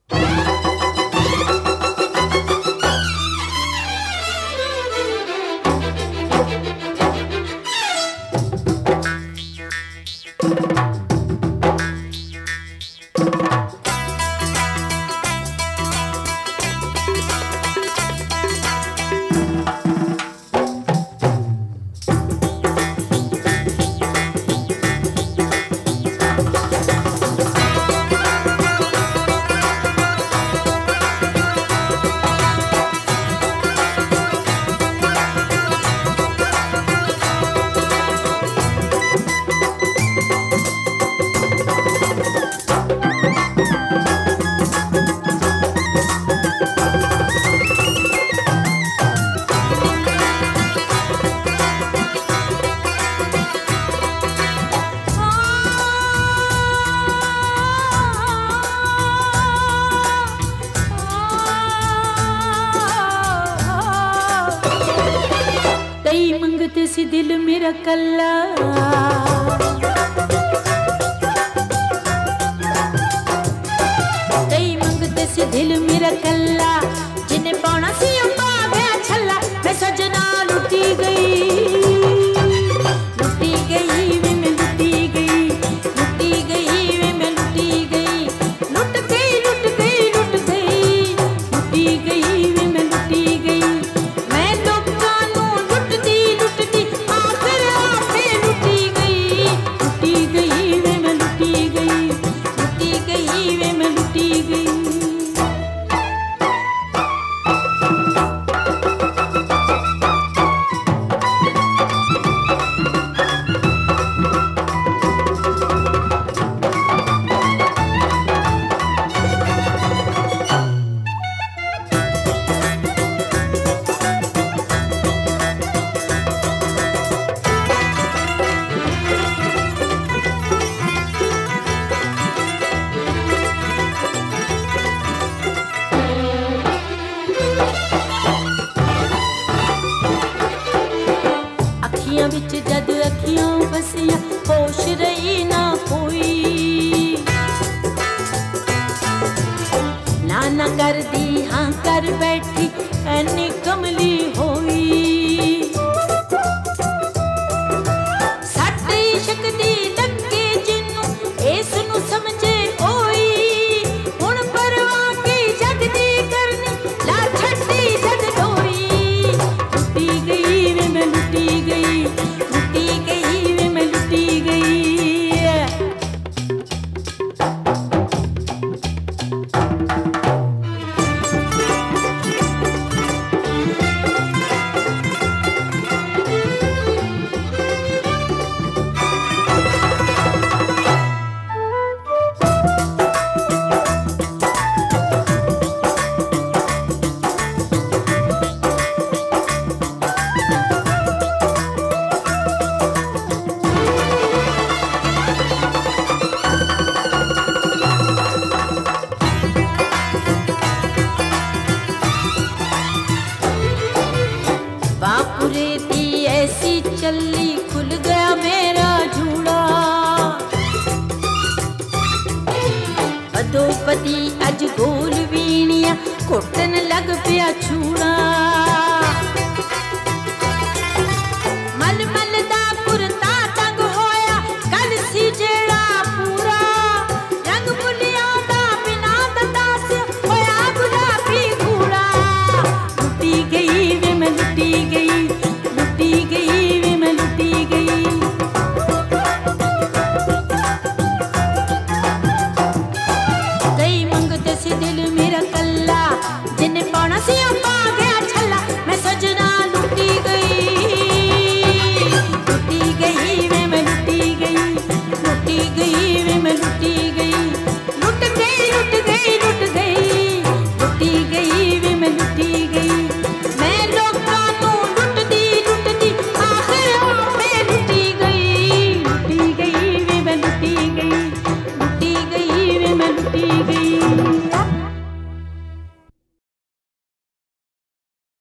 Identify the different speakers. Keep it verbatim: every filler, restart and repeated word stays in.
Speaker 1: मंगते सी दिल मेरा कल्ला, कई मंगते सी दिल मेरा कल्ला, जिन्हें पाना सी अम्बा गया छल्ला। मैं सजना लुटी गई, लुटी गई वे मैं लुटी गई, लुटी गई वे मैं लुटी गई, लुट गई लुट गई लुट गई, लुटी गई वे मैं लुटी गई। मैं लोकां नूं लुटदी लुटदी आखिर आपे लुटी गई, लुटी गई वे मैं लुटी गई, लुटी गई वे मैं लुटी गई। अखियां विच जद अखियां बसिया, होश रही ना कोई, ना ना कर दी हाँ कर बैठी ऐनी कमली होई। सट इश्क दी लगे जिन्नू इस नू समझे होई, हुण परवाह की जग दी करनी ला छड्डी जग डोरी। लुटी गई वे मैं लुटी गई, लुटी गई वे मैं लुटी गई। बापुरे दी ऐसी चली खुल गया मेरा झूला, अदोपति अज गोल वीणिया घुटन लग पिया छूड़ा।